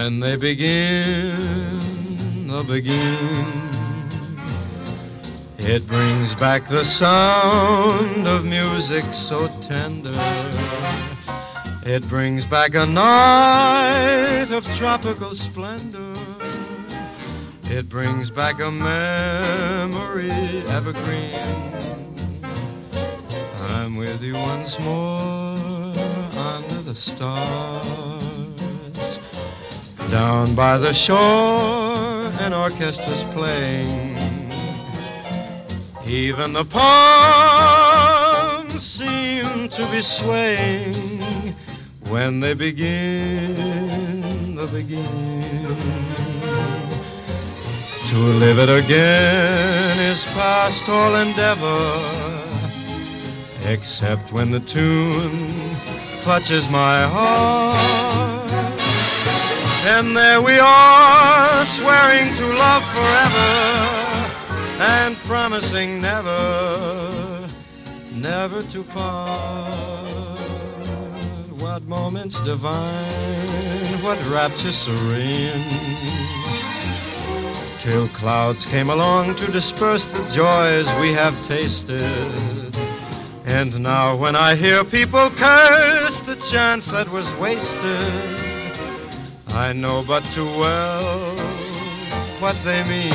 When they begin, the begin, it brings back the sound of music so tender. It brings back a night of tropical splendor. It brings back a memory evergreen. I'm with you once more under the stars. Down by the shore, an orchestra's playing. Even the palms seem to be swaying. When they begin, the begin. To live it again is past all endeavor, except when the tune clutches my heart. And there we are, swearing to love forever, and promising never, never to part. What moments divine, what rapture serene, till clouds came along to disperse the joys we have tasted. And now when I hear people curse the chance that was wasted, I know but too well what they mean.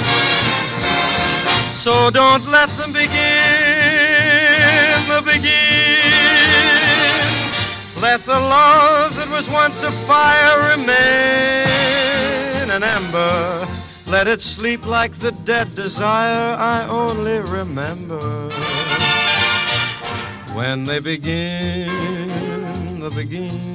So don't let them begin, the begin. Let the love that was once a fire remain an ember. Let it sleep like the dead desire I only remember. When they begin, the begin.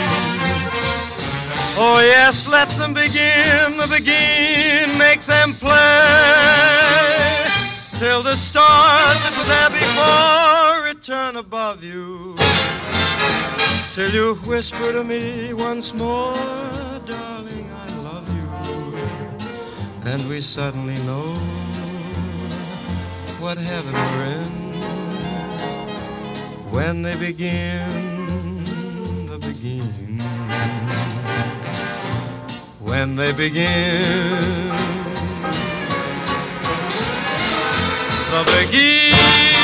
Oh yes, let them begin, the begin. Make them play till the stars that were there before return above you. Till you whisper to me once more, darling, I love you. And we suddenly know what heaven we're in. When they begin, the begin. When they begin, the begin.